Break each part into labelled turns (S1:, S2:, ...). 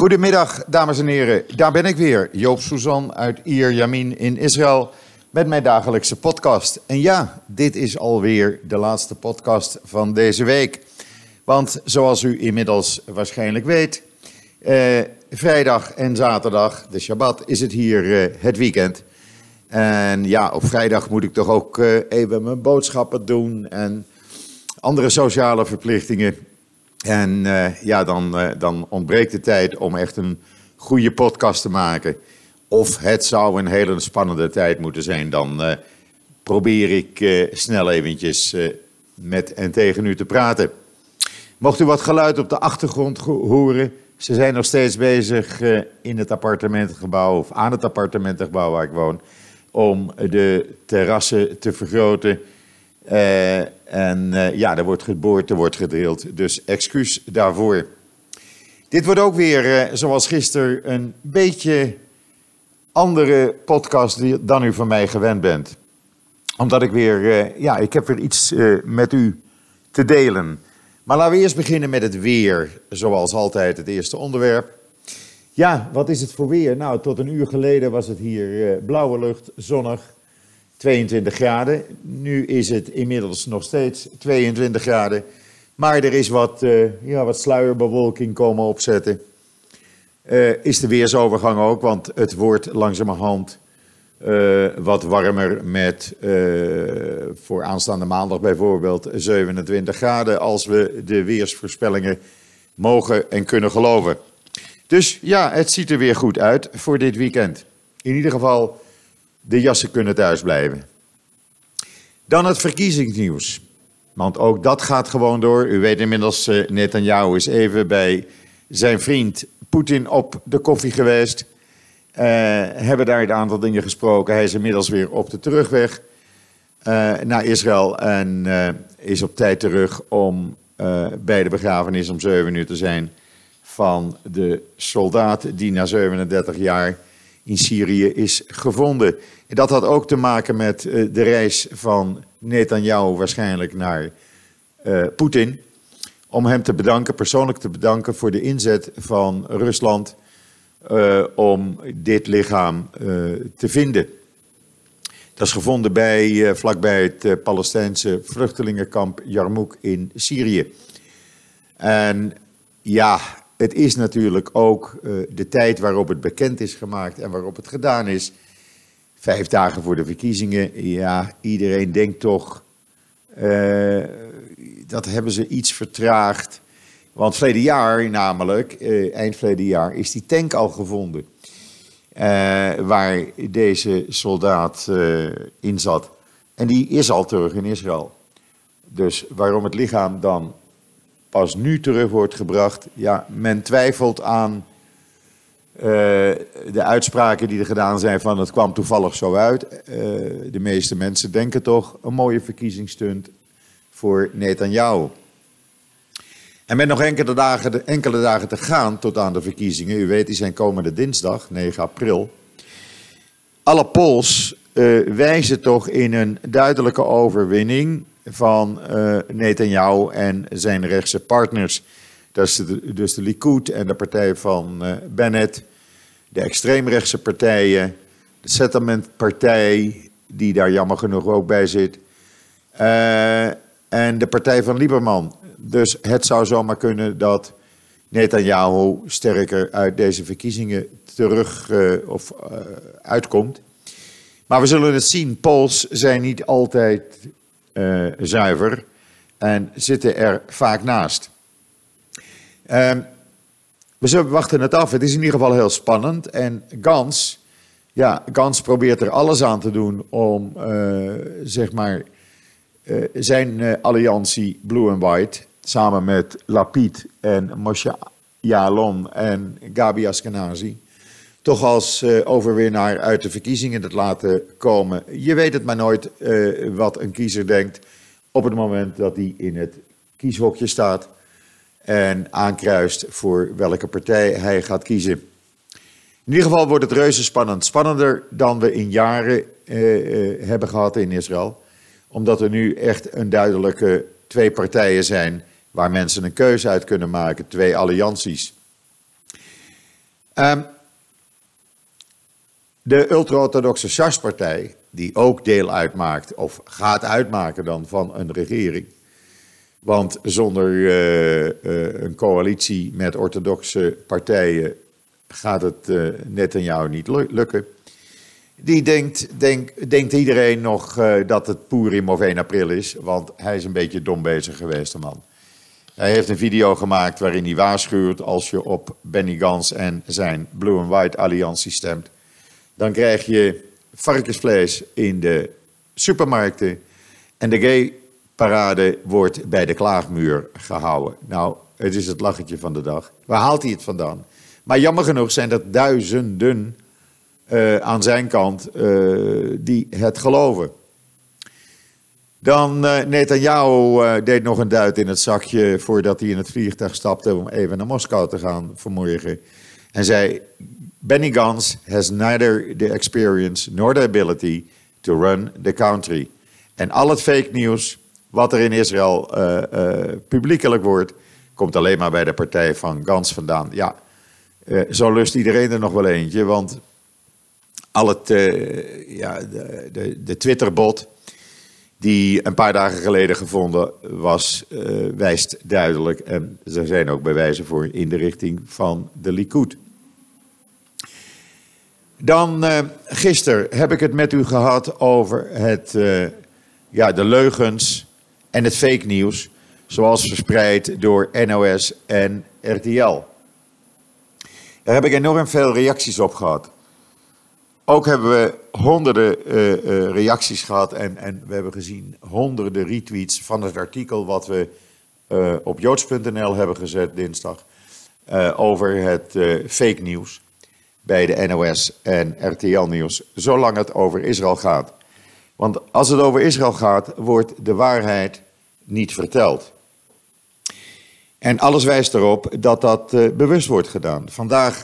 S1: Goedemiddag, dames en heren. Daar ben ik weer, Joop Suzan uit Iyar Yamin in Israël, met mijn dagelijkse podcast. En ja, dit is alweer de laatste podcast van deze week. Want zoals u inmiddels waarschijnlijk weet, vrijdag en zaterdag, de Shabbat, is het hier het weekend. En ja, op vrijdag moet ik toch ook even mijn boodschappen doen en andere sociale verplichtingen. En dan ontbreekt de tijd om echt een goede podcast te maken. Of het zou een hele spannende tijd moeten zijn. Dan probeer ik snel eventjes met en tegen u te praten. Mocht u wat geluid op de achtergrond horen. Ze zijn nog steeds bezig in het appartementengebouw of aan het appartementengebouw waar ik woon. Om de terrassen te vergroten. Er wordt geboord, er wordt gedrild, dus excuus daarvoor. Dit wordt ook weer, zoals gisteren, een beetje andere podcast dan u van mij gewend bent. Omdat ik ik heb weer iets met u te delen. Maar laten we eerst beginnen met het weer, zoals altijd het eerste onderwerp. Ja, wat is het voor weer? Nou, tot een uur geleden was het hier blauwe lucht, zonnig. 22 graden. Nu is het inmiddels nog steeds 22 graden. Maar er is wat sluierbewolking komen opzetten. Is de weersovergang ook, want het wordt langzamerhand wat warmer met voor aanstaande maandag bijvoorbeeld 27 graden als we de weersvoorspellingen mogen en kunnen geloven. Dus ja, het ziet er weer goed uit voor dit weekend. In ieder geval, de jassen kunnen thuis blijven. Dan het verkiezingsnieuws. Want ook dat gaat gewoon door. U weet inmiddels, Netanyahu is even bij zijn vriend Poetin op de koffie geweest. Hebben daar een aantal dingen gesproken. Hij is inmiddels weer op de terugweg naar Israël. En is op tijd terug om bij de begrafenis om 7 uur te zijn van de soldaat die na 37 jaar in Syrië is gevonden. En dat had ook te maken met de reis van Netanyahu waarschijnlijk naar Poetin. Om hem te bedanken, persoonlijk te bedanken voor de inzet van Rusland om dit lichaam te vinden. Dat is gevonden vlakbij het Palestijnse vluchtelingenkamp Yarmouk in Syrië. En ja, het is natuurlijk ook de tijd waarop het bekend is gemaakt en waarop het gedaan is. 5 dagen voor de verkiezingen. Ja, iedereen denkt toch, dat hebben ze iets vertraagd. Want verleden jaar namelijk, eind verleden jaar, is die tank al gevonden. Waar deze soldaat in zat. En die is al terug in Israël. Dus waarom het lichaam dan pas nu terug wordt gebracht. Ja, men twijfelt aan de uitspraken die er gedaan zijn van het kwam toevallig zo uit. De meeste mensen denken toch een mooie verkiezingsstunt voor Netanyahu. En met nog enkele dagen te gaan tot aan de verkiezingen. U weet, die zijn komende dinsdag, 9 april. Alle polls wijzen toch in een duidelijke overwinning van Netanyahu en zijn rechtse partners. Dat is dus de Likud en de partij van Bennett, de extreemrechtse partijen, de Settlement-partij, die daar jammer genoeg ook bij zit, en de partij van Lieberman. Dus het zou zomaar kunnen dat Netanyahu sterker uit deze verkiezingen uitkomt. Maar we zullen het zien. Polls zijn niet altijd zuiver en zitten er vaak naast. We wachten het af. Het is in ieder geval heel spannend. En Gans probeert er alles aan te doen om zijn alliantie Blue and White samen met Lapid en Moshe Yaalon en Gabi Ashkenazi toch als overwinnaar uit de verkiezingen te laten komen. Je weet het maar nooit wat een kiezer denkt op het moment dat hij in het kieshokje staat en aankruist voor welke partij hij gaat kiezen. In ieder geval wordt het reuze spannend. Spannender dan we in jaren hebben gehad in Israël. Omdat er nu echt een duidelijke 2 partijen zijn waar mensen een keuze uit kunnen maken. 2 allianties. De ultra-orthodoxe Shas-partij, die ook deel uitmaakt, of gaat uitmaken dan van een regering. Want zonder een coalitie met orthodoxe partijen gaat het Netanyahu niet lukken. Die denkt iedereen nog dat het Purim of 1 april is, want hij is een beetje dom bezig geweest, de man. Hij heeft een video gemaakt waarin hij waarschuwt als je op Benny Gantz en zijn Blue and White alliantie stemt. Dan krijg je varkensvlees in de supermarkten en de gay-parade wordt bij de klaagmuur gehouden. Nou, het is het lachertje van de dag. Waar haalt hij het vandaan? Maar jammer genoeg zijn er duizenden aan zijn kant die het geloven. Dan Netanyahu deed nog een duit in het zakje voordat hij in het vliegtuig stapte om even naar Moskou te gaan vanmorgen. En zei, Benny Gantz has neither the experience nor the ability to run the country. En al het fake nieuws wat er in Israël publiekelijk wordt, komt alleen maar bij de partij van Gantz vandaan. Ja, zo lust iedereen er nog wel eentje, want al het, de Twitterbot die een paar dagen geleden gevonden was, wijst duidelijk, en er zijn ook bewijzen voor, in de richting van de Likud. Dan gisteren heb ik het met u gehad over de leugens en het fake nieuws, zoals verspreid door NOS en RTL. Daar heb ik enorm veel reacties op gehad. Ook hebben we honderden reacties gehad en we hebben gezien honderden retweets van het artikel wat we op joods.nl hebben gezet dinsdag over het fake nieuws bij de NOS en RTL Nieuws, zolang het over Israël gaat. Want als het over Israël gaat, wordt de waarheid niet verteld. En alles wijst erop dat dat bewust wordt gedaan. Vandaag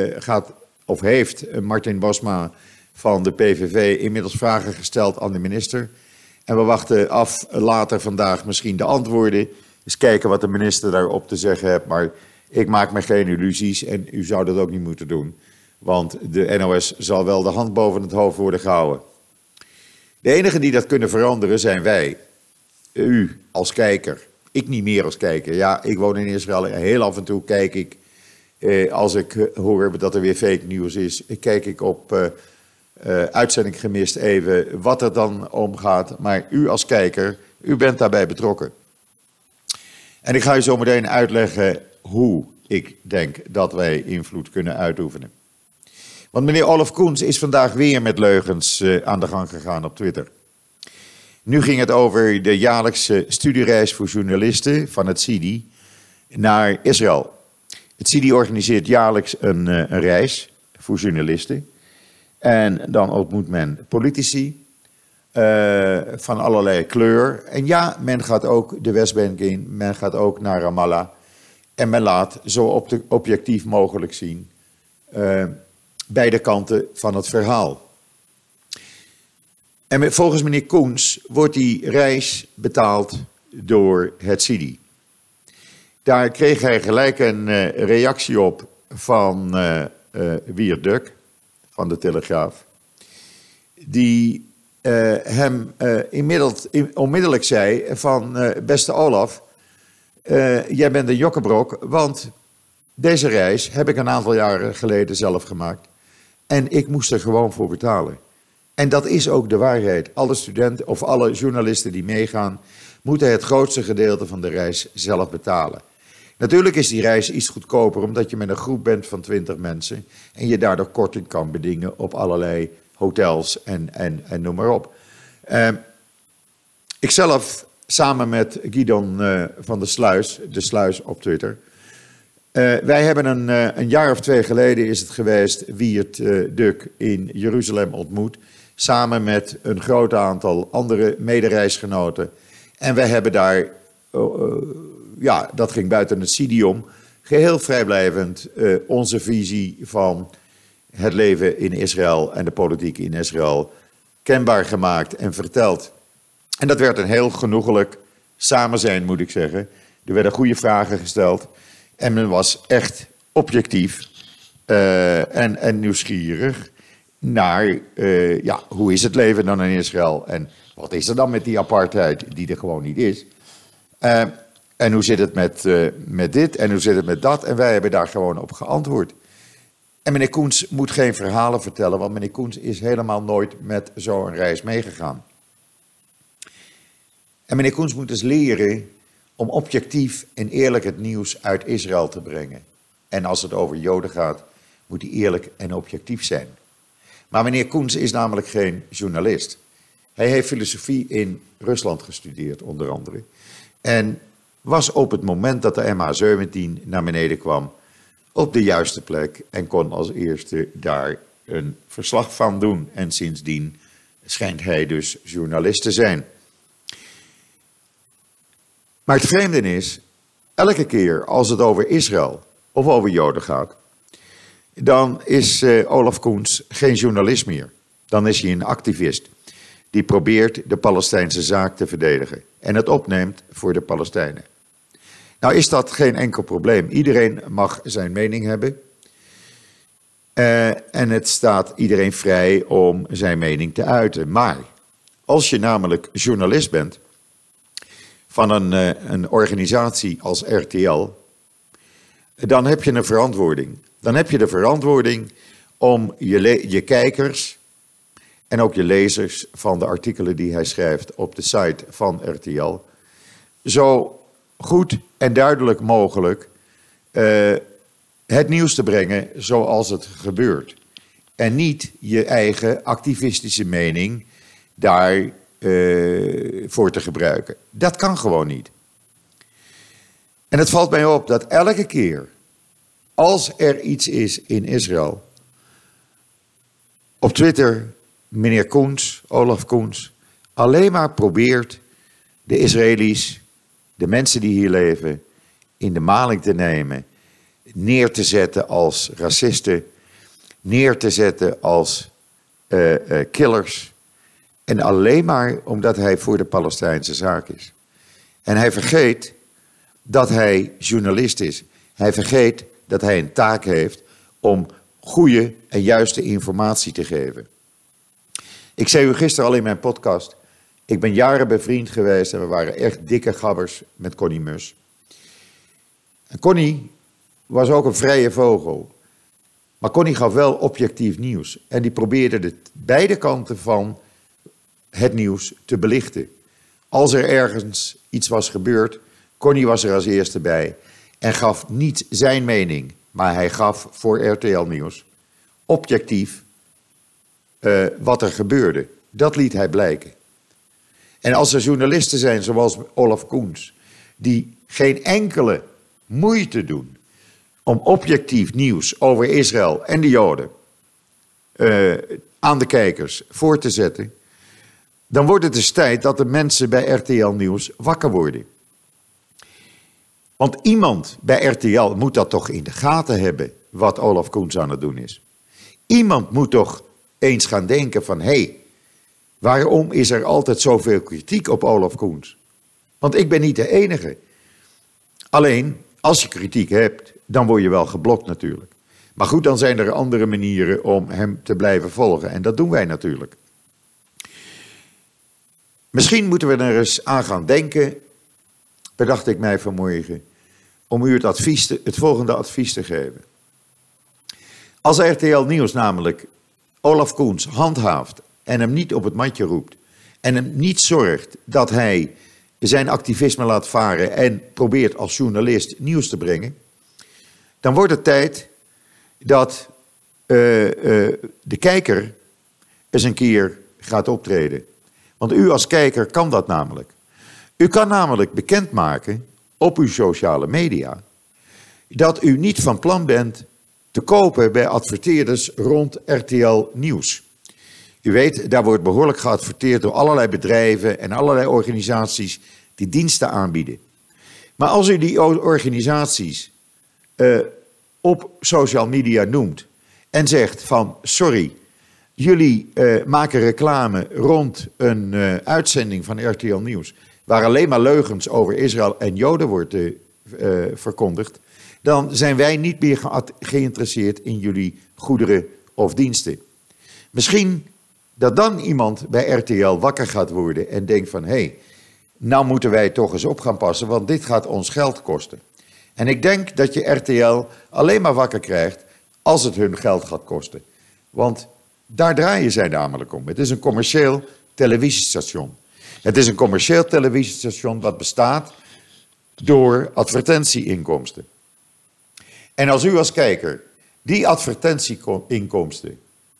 S1: heeft Martin Bosma van de PVV inmiddels vragen gesteld aan de minister. En we wachten af later vandaag misschien de antwoorden. Eens kijken wat de minister daarop te zeggen heeft. Maar ik maak me geen illusies en u zou dat ook niet moeten doen. Want de NOS zal wel de hand boven het hoofd worden gehouden. De enigen die dat kunnen veranderen zijn wij. U als kijker. Ik niet meer als kijker. Ja, ik woon in Israël. Heel af en toe kijk ik. Als ik hoor dat er weer fake nieuws is, kijk ik op uitzending gemist even wat er dan omgaat. Maar u als kijker, u bent daarbij betrokken. En ik ga u zo meteen uitleggen hoe ik denk dat wij invloed kunnen uitoefenen. Want meneer Olaf Koens is vandaag weer met leugens aan de gang gegaan op Twitter. Nu ging het over de jaarlijkse studiereis voor journalisten van het CIDI naar Israël. Het CIDI organiseert jaarlijks een reis voor journalisten. En dan ontmoet men politici van allerlei kleur. En ja, men gaat ook de Westbank in, men gaat ook naar Ramallah. En men laat zo objectief mogelijk zien beide kanten van het verhaal. En volgens meneer Koens wordt die reis betaald door het CIDI. Daar kreeg hij gelijk een reactie op van Wiert Duk van de Telegraaf. Die hem onmiddellijk zei van beste Olaf, jij bent een jokkebrok, want deze reis heb ik een aantal jaren geleden zelf gemaakt. En ik moest er gewoon voor betalen. En dat is ook de waarheid. Alle studenten of alle journalisten die meegaan, moeten het grootste gedeelte van de reis zelf betalen. Natuurlijk is die reis iets goedkoper, omdat je met een groep bent van 20 mensen en je daardoor korting kan bedingen op allerlei hotels en noem maar op. Ikzelf, samen met Gidon van de Sluis op Twitter. Wij hebben een jaar of 2 geleden is het geweest, Wiert Duk in Jeruzalem ontmoet. Samen met een groot aantal andere medereisgenoten. En wij hebben daar, dat ging buiten het CIDI om, geheel vrijblijvend onze visie van het leven in Israël en de politiek in Israël kenbaar gemaakt en verteld. En dat werd een heel genoegelijk samen zijn, moet ik zeggen. Er werden goede vragen gesteld en men was echt objectief en nieuwsgierig naar hoe is het leven dan in Israël en wat is er dan met die apartheid die er gewoon niet is. En hoe zit het met dit en hoe zit het met dat? En wij hebben daar gewoon op geantwoord. En meneer Koens moet geen verhalen vertellen, want meneer Koens is helemaal nooit met zo'n reis meegegaan. En meneer Koens moet dus leren om objectief en eerlijk het nieuws uit Israël te brengen. En als het over Joden gaat, moet hij eerlijk en objectief zijn. Maar meneer Koens is namelijk geen journalist. Hij heeft filosofie in Rusland gestudeerd, onder andere. En was op het moment dat de MH17 naar beneden kwam op de juiste plek en kon als eerste daar een verslag van doen. En sindsdien schijnt hij dus journalist te zijn. Maar het vreemde is, elke keer als het over Israël of over Joden gaat, dan is Olaf Koens geen journalist meer. Dan is hij een activist die probeert de Palestijnse zaak te verdedigen en het opneemt voor de Palestijnen. Nou is dat geen enkel probleem. Iedereen mag zijn mening hebben. En het staat iedereen vrij om zijn mening te uiten. Maar als je namelijk journalist bent van een organisatie als RTL, dan heb je een verantwoording. Dan heb je de verantwoording om je kijkers en ook je lezers van de artikelen die hij schrijft op de site van RTL zo goed en duidelijk mogelijk het nieuws te brengen zoals het gebeurt. En niet je eigen activistische mening daar voor te gebruiken. Dat kan gewoon niet. En het valt mij op dat elke keer als er iets is in Israël, op Twitter, meneer Koens, Olaf Koens, alleen maar probeert de Israëli's, de mensen die hier leven, in de maling te nemen, neer te zetten als racisten, neer te zetten als killers. En alleen maar omdat hij voor de Palestijnse zaak is. En hij vergeet dat hij journalist is. Hij vergeet dat hij een taak heeft om goede en juiste informatie te geven. Ik zei u gisteren al in mijn podcast, ik ben jaren bevriend geweest en we waren echt dikke gabbers met Connie Mus. En Connie was ook een vrije vogel. Maar Connie gaf wel objectief nieuws. En die probeerde de beide kanten van het nieuws te belichten. Als er ergens iets was gebeurd, Connie was er als eerste bij. En gaf niet zijn mening, maar hij gaf voor RTL Nieuws objectief wat er gebeurde. Dat liet hij blijken. En als er journalisten zijn zoals Olaf Koens, die geen enkele moeite doen om objectief nieuws over Israël en de Joden aan de kijkers voor te zetten, dan wordt het dus tijd dat de mensen bij RTL Nieuws wakker worden. Want iemand bij RTL moet dat toch in de gaten hebben, wat Olaf Koens aan het doen is. Iemand moet toch eens gaan denken van, hé, waarom is er altijd zoveel kritiek op Olaf Koens? Want ik ben niet de enige. Alleen, als je kritiek hebt, dan word je wel geblokt natuurlijk. Maar goed, dan zijn er andere manieren om hem te blijven volgen. En dat doen wij natuurlijk. Misschien moeten we er eens aan gaan denken, bedacht ik mij vanmorgen, om u het volgende advies te geven. Als RTL Nieuws namelijk Olaf Koens handhaaft en hem niet op het matje roept en hem niet zorgt dat hij zijn activisme laat varen en probeert als journalist nieuws te brengen, dan wordt het tijd dat de kijker eens een keer gaat optreden. Want u als kijker kan dat namelijk. U kan namelijk bekendmaken op uw sociale media dat u niet van plan bent te kopen bij adverteerders rond RTL Nieuws. U weet, daar wordt behoorlijk geadverteerd door allerlei bedrijven en allerlei organisaties die diensten aanbieden. Maar als u die organisaties op social media noemt en zegt van sorry, jullie maken reclame rond een uitzending van RTL Nieuws waar alleen maar leugens over Israël en Joden wordt verkondigd, dan zijn wij niet meer geïnteresseerd in jullie goederen of diensten. Misschien dat dan iemand bij RTL wakker gaat worden en denkt van, hé, nou moeten wij toch eens op gaan passen, want dit gaat ons geld kosten. En ik denk dat je RTL alleen maar wakker krijgt als het hun geld gaat kosten. Want daar draaien zij namelijk om. Het is een commercieel televisiestation. Het is een commercieel televisiestation dat bestaat door advertentieinkomsten. En als u als kijker die advertentieinkomsten,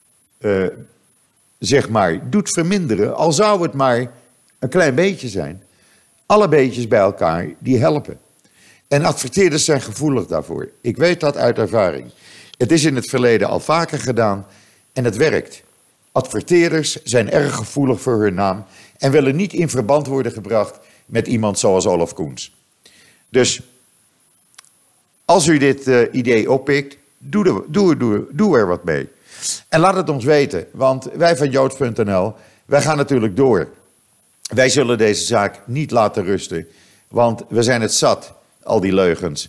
S1: zeg maar, doet verminderen, al zou het maar een klein beetje zijn, alle beetjes bij elkaar, die helpen. En adverteerders zijn gevoelig daarvoor. Ik weet dat uit ervaring. Het is in het verleden al vaker gedaan en het werkt. Adverteerders zijn erg gevoelig voor hun naam en willen niet in verband worden gebracht met iemand zoals Olaf Koens. Dus als u dit idee oppikt, doe er wat mee. En laat het ons weten, want wij van Joods.nl, wij gaan natuurlijk door. Wij zullen deze zaak niet laten rusten, want we zijn het zat, al die leugens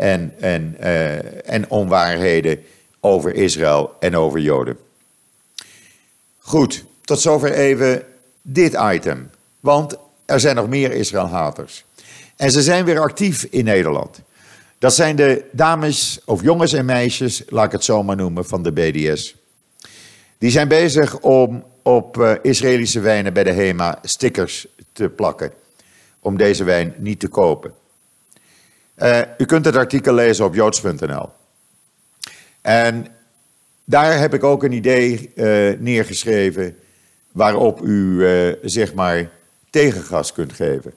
S1: en onwaarheden over Israël en over Joden. Goed, tot zover even dit item, want er zijn nog meer Israël-haters. En ze zijn weer actief in Nederland. Dat zijn de dames, of jongens en meisjes, laat ik het zo maar noemen, van de BDS. Die zijn bezig om op Israëlische wijnen bij de HEMA stickers te plakken. Om deze wijn niet te kopen. U kunt het artikel lezen op Joods.nl. En daar heb ik ook een idee neergeschreven waarop u, zeg maar, tegengas kunt geven.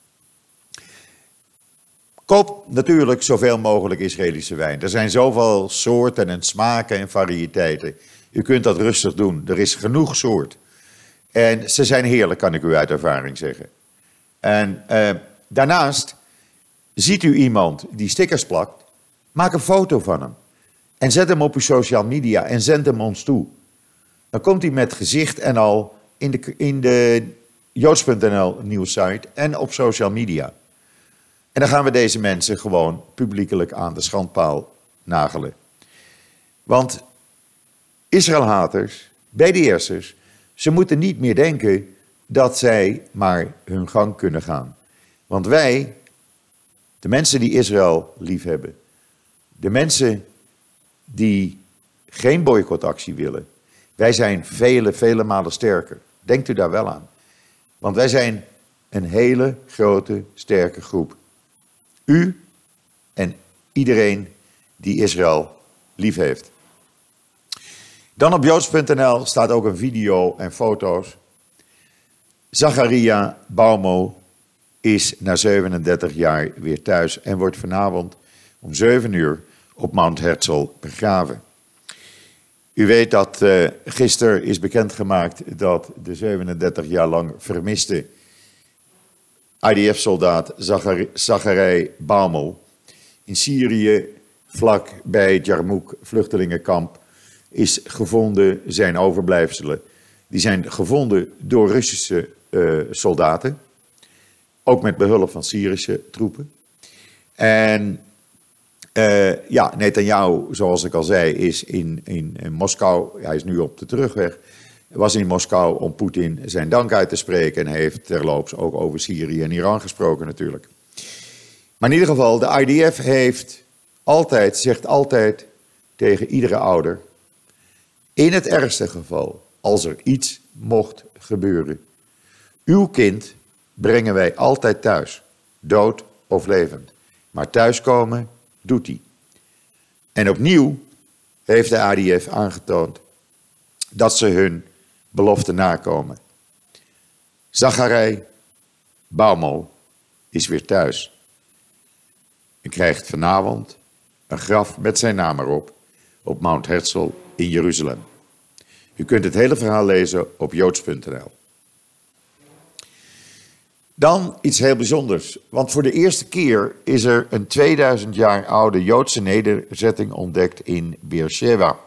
S1: Koop natuurlijk zoveel mogelijk Israëlische wijn. Er zijn zoveel soorten en smaken en variëteiten. U kunt dat rustig doen. Er is genoeg soort. En ze zijn heerlijk, kan ik u uit ervaring zeggen. En daarnaast, ziet u iemand die stickers plakt, maak een foto van hem. En zet hem op uw social media en zend hem ons toe. Dan komt hij met gezicht en al in de Joods.nl nieuwssite en op social media. En dan gaan we deze mensen gewoon publiekelijk aan de schandpaal nagelen. Want Israël-haters, BDS'ers, ze moeten niet meer denken dat zij maar hun gang kunnen gaan. Want wij, de mensen die Israël liefhebben, de mensen die geen boycottactie willen, wij zijn vele malen sterker. Denkt u daar wel aan. Want wij zijn een hele grote, sterke groep. U en iedereen die Israël lief heeft. Dan op Joods.nl staat ook een video en foto's. Zacharia Baumo is na 37 jaar weer thuis en wordt vanavond om 7 uur op Mount Herzl begraven. U weet dat gisteren is bekendgemaakt dat de 37 jaar lang vermiste IDF-soldaat Zacharia Baumo in Syrië, vlak bij het Jarmouk vluchtelingenkamp, is gevonden, zijn overblijfselen. Die zijn gevonden door Russische soldaten, ook met behulp van Syrische troepen. En Netanyahu, zoals ik al zei, is in Moskou, hij is nu op de terugweg, was in Moskou om Poetin zijn dank uit te spreken en heeft terloops ook over Syrië en Iran gesproken natuurlijk. Maar in ieder geval, de IDF zegt altijd tegen iedere ouder, in het ergste geval, als er iets mocht gebeuren, uw kind brengen wij altijd thuis, dood of levend. Maar thuiskomen doet hij. En opnieuw heeft de IDF aangetoond dat ze hun belofte nakomen. Zacharia Baumo is weer thuis en krijgt vanavond een graf met zijn naam erop op Mount Herzl in Jeruzalem. U kunt het hele verhaal lezen op Joods.nl. Dan iets heel bijzonders, want voor de eerste keer is er een 2000 jaar oude Joodse nederzetting ontdekt in Beersheba.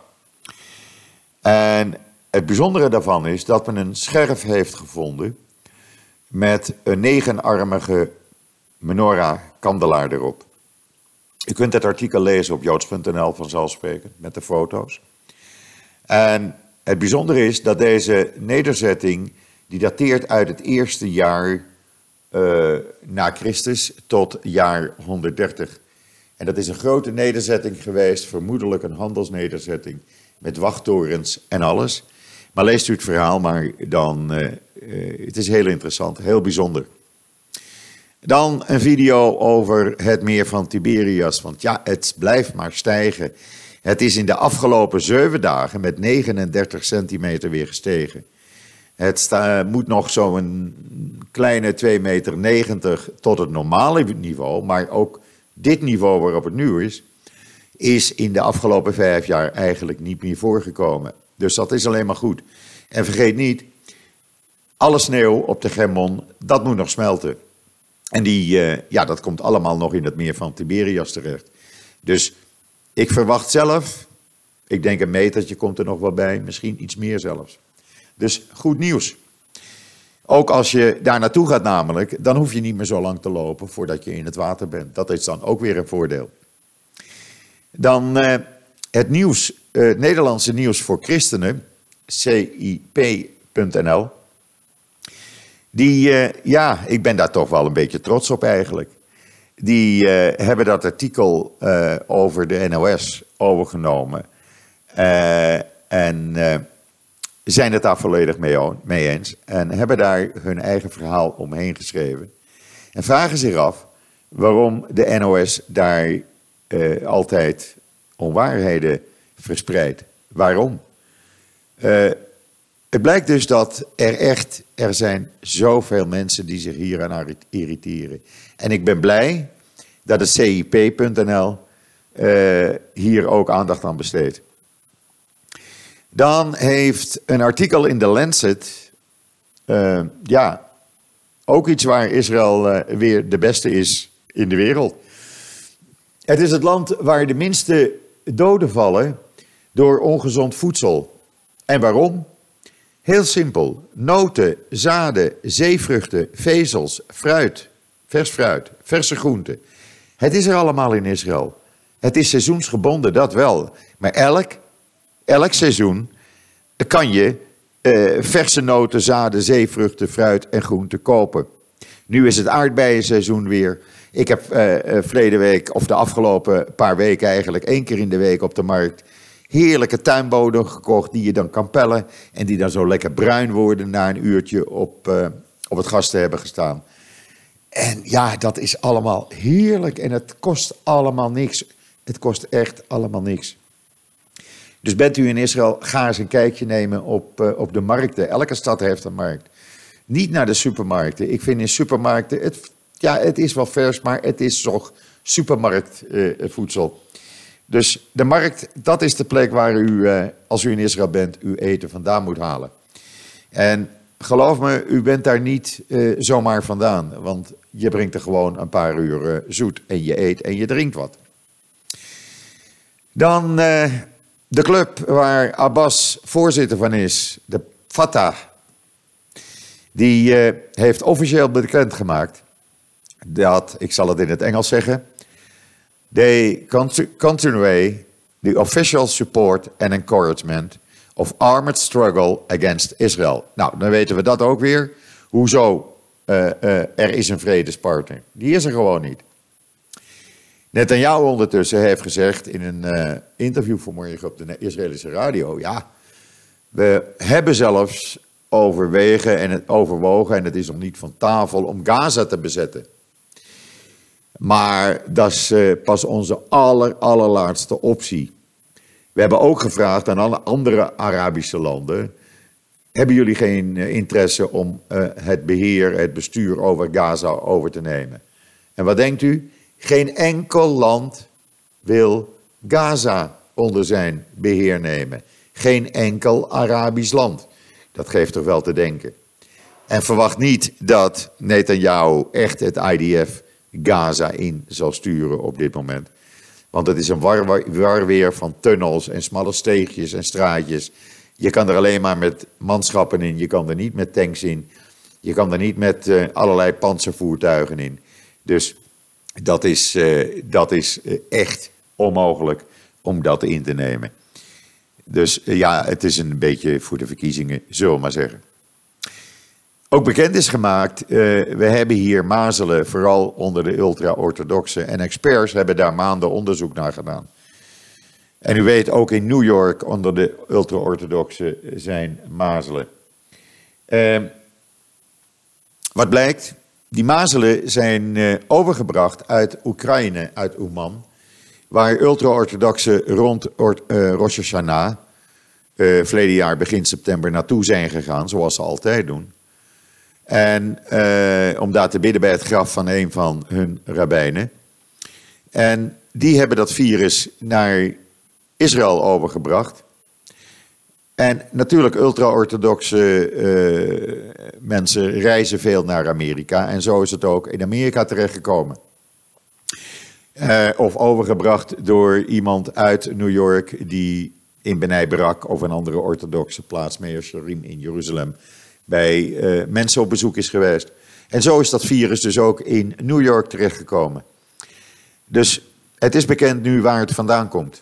S1: En het bijzondere daarvan is dat men een scherf heeft gevonden met een 9-armige menorah-kandelaar erop. U kunt het artikel lezen op joods.nl vanzelfsprekend, met de foto's. En het bijzondere is dat deze nederzetting, die dateert uit het eerste jaar na Christus tot jaar 130. En dat is een grote nederzetting geweest, vermoedelijk een handelsnederzetting, met wachttorens en alles. Maar leest u het verhaal maar dan, het is heel interessant, heel bijzonder. Dan een video over het meer van Tiberias, want ja, het blijft maar stijgen. Het is in de afgelopen 7 dagen met 39 centimeter weer gestegen. Het moet nog zo'n kleine 2,90 meter tot het normale niveau, maar ook dit niveau waarop het nu is in de afgelopen 5 jaar eigenlijk niet meer voorgekomen. Dus dat is alleen maar goed. En vergeet niet, alle sneeuw op de Germon, dat moet nog smelten. En dat komt allemaal nog in het meer van Tiberias terecht. Dus ik verwacht zelf, ik denk een metertje komt er nog wel bij, misschien iets meer zelfs. Dus goed nieuws. Ook als je daar naartoe gaat namelijk, dan hoef je niet meer zo lang te lopen voordat je in het water bent. Dat is dan ook weer een voordeel. Dan het nieuws, Nederlandse nieuws voor christenen, CIP.nl. Ik ben daar toch wel een beetje trots op eigenlijk. Die hebben dat artikel over de NOS overgenomen. En zijn het daar volledig mee eens. En hebben daar hun eigen verhaal omheen geschreven. En vragen zich af waarom de NOS daar altijd onwaarheden verspreidt. Waarom? Het blijkt dus dat er zijn zoveel mensen die zich hier aan irriteren. En ik ben blij dat het CIP.nl hier ook aandacht aan besteedt. Dan heeft een artikel in The Lancet, ook iets waar Israël weer de beste is in de wereld. Het is het land waar de minste doden vallen door ongezond voedsel. En waarom? Heel simpel. Noten, zaden, zeevruchten, vezels, fruit, verse groenten. Het is er allemaal in Israël. Het is seizoensgebonden, dat wel. Maar elk seizoen kan je verse noten, zaden, zeevruchten, fruit en groenten kopen. Nu is het aardbeienseizoen weer. Ik heb verleden week, of de afgelopen paar weken eigenlijk, 1 keer in de week op de markt heerlijke tuinbodem gekocht die je dan kan pellen en die dan zo lekker bruin worden na een uurtje op het gas te hebben gestaan. En ja, dat is allemaal heerlijk en het kost allemaal niks. Het kost echt allemaal niks. Dus bent u in Israël, ga eens een kijkje nemen op de markten. Elke stad heeft een markt. Niet naar de supermarkten. Ik vind in supermarkten, het is wel vers, maar het is toch supermarktvoedsel. Dus de markt, dat is de plek waar u, als u in Israël bent, uw eten vandaan moet halen. En geloof me, u bent daar niet zomaar vandaan. Want je brengt er gewoon een paar uur zoet en je eet en je drinkt wat. Dan de club waar Abbas voorzitter van is, de Fatah. Die heeft officieel bekendgemaakt dat, ik zal het in het Engels zeggen, they continue the official support and encouragement of armed struggle against Israel. Nou, dan weten we dat ook weer. Hoezo? Er is een vredespartner. Die is er gewoon niet. Netanyahu ondertussen heeft gezegd in een interview vanmorgen op de Israëlische radio, ja, we hebben zelfs overwogen, en het is nog niet van tafel, om Gaza te bezetten. Maar dat is pas onze allerlaatste optie. We hebben ook gevraagd aan alle andere Arabische landen, hebben jullie geen interesse om het bestuur over Gaza over te nemen? En wat denkt u? Geen enkel land wil Gaza onder zijn beheer nemen. Geen enkel Arabisch land. Dat geeft toch wel te denken. En verwacht niet dat Netanyahu echt het IDF Gaza in zal sturen op dit moment. Want het is een warweer van tunnels en smalle steegjes en straatjes. Je kan er alleen maar met manschappen in. Je kan er niet met tanks in. Je kan er niet met allerlei pantservoertuigen in. Dus Dat is echt onmogelijk om dat in te nemen. Dus ja, het is een beetje voor de verkiezingen, zullen we maar zeggen. Ook bekend is gemaakt, we hebben hier mazelen, vooral onder de ultra-orthodoxen. En experts hebben daar maanden onderzoek naar gedaan. En u weet, ook in New York onder de ultra-orthodoxen zijn mazelen. Wat blijkt? Die mazelen zijn overgebracht uit Oekraïne, uit Uman, waar ultra-orthodoxen rond Rosh Hashanah verleden jaar begin september naartoe zijn gegaan, zoals ze altijd doen. En om daar te bidden bij het graf van een van hun rabbijnen. En die hebben dat virus naar Israël overgebracht. En natuurlijk ultra-orthodoxe mensen reizen veel naar Amerika. En zo is het ook in Amerika terechtgekomen. Of overgebracht door iemand uit New York die in Benai Barak of een andere orthodoxe plaats, Meir Sharim in Jeruzalem, bij mensen op bezoek is geweest. En zo is dat virus dus ook in New York terechtgekomen. Dus het is bekend nu waar het vandaan komt.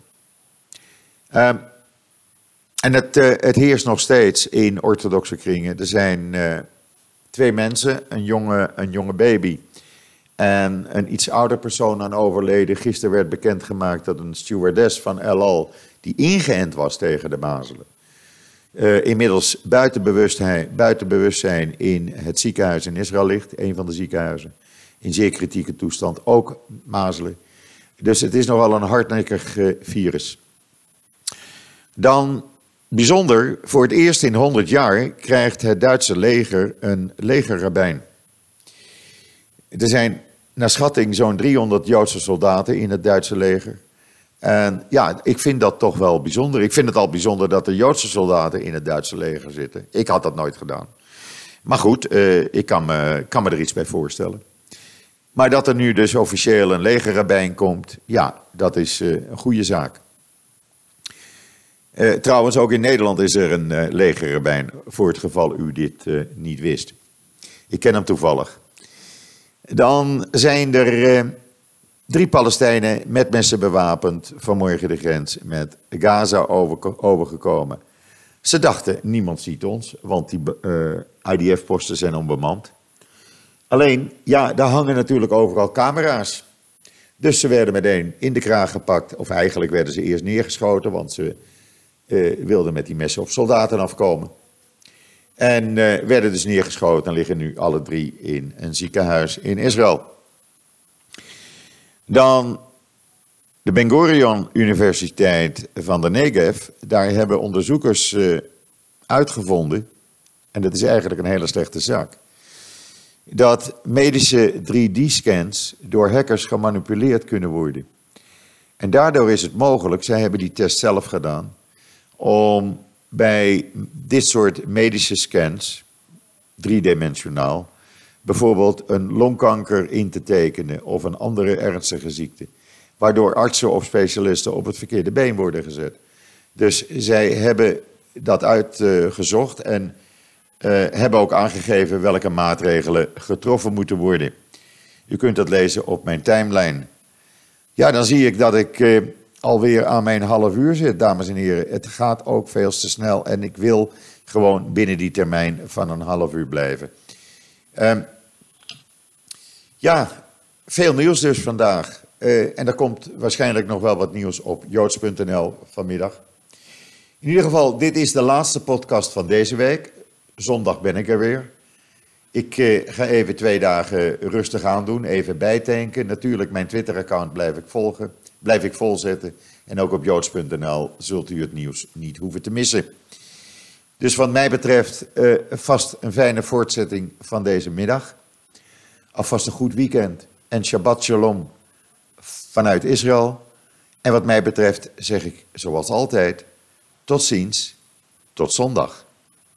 S1: En het heerst nog steeds in orthodoxe kringen. Er zijn 2 mensen, een jonge baby en een iets ouder persoon aan overleden. Gisteren werd bekendgemaakt dat een stewardess van El Al, die ingeënt was tegen de mazelen, inmiddels buiten bewustzijn in het ziekenhuis in Israël ligt. Een van de ziekenhuizen. In zeer kritieke toestand, ook mazelen. Dus het is nogal een hardnekkig virus. Dan bijzonder, voor het eerst in 100 jaar krijgt het Duitse leger een legerrabbijn. Er zijn naar schatting zo'n 300 Joodse soldaten in het Duitse leger. En ja, ik vind dat toch wel bijzonder. Ik vind het al bijzonder dat er Joodse soldaten in het Duitse leger zitten. Ik had dat nooit gedaan. Maar goed, ik kan me er iets bij voorstellen. Maar dat er nu dus officieel een legerrabbijn komt, ja, dat is een goede zaak. Trouwens, ook in Nederland is er een legerrabbijn, voor het geval u dit niet wist. Ik ken hem toevallig. Dan zijn er 3 Palestijnen met messen bewapend vanmorgen de grens met Gaza overgekomen. Ze dachten, niemand ziet ons, want die IDF-posten zijn onbemand. Alleen, ja, daar hangen natuurlijk overal camera's. Dus ze werden meteen in de kraag gepakt, of eigenlijk werden ze eerst neergeschoten, want ze wilden met die messen op soldaten afkomen. En werden dus neergeschoten en liggen nu alle 3 in een ziekenhuis in Israël. Dan de Ben Gurion Universiteit van de Negev. Daar hebben onderzoekers uitgevonden, en dat is eigenlijk een hele slechte zaak, dat medische 3D-scans door hackers gemanipuleerd kunnen worden. En daardoor is het mogelijk, zij hebben die test zelf gedaan, om bij dit soort medische scans, 3-dimensionaal, bijvoorbeeld een longkanker in te tekenen of een andere ernstige ziekte, waardoor artsen of specialisten op het verkeerde been worden gezet. Dus zij hebben dat uitgezocht en hebben ook aangegeven welke maatregelen getroffen moeten worden. U kunt dat lezen op mijn timeline. Ja, dan zie ik dat ik alweer aan mijn half uur zit, dames en heren. Het gaat ook veel te snel en ik wil gewoon binnen die termijn van een half uur blijven. Ja, veel nieuws dus vandaag. En er komt waarschijnlijk nog wel wat nieuws op joods.nl vanmiddag. In ieder geval, dit is de laatste podcast van deze week. Zondag ben ik er weer. Ik ga even 2 dagen rustig aan doen, even bijtanken. Natuurlijk, mijn Twitter-account blijf ik volzetten. En ook op joods.nl zult u het nieuws niet hoeven te missen. Dus wat mij betreft vast een fijne voortzetting van deze middag. Alvast een goed weekend en Shabbat Shalom vanuit Israël. En wat mij betreft zeg ik zoals altijd, tot ziens, tot zondag.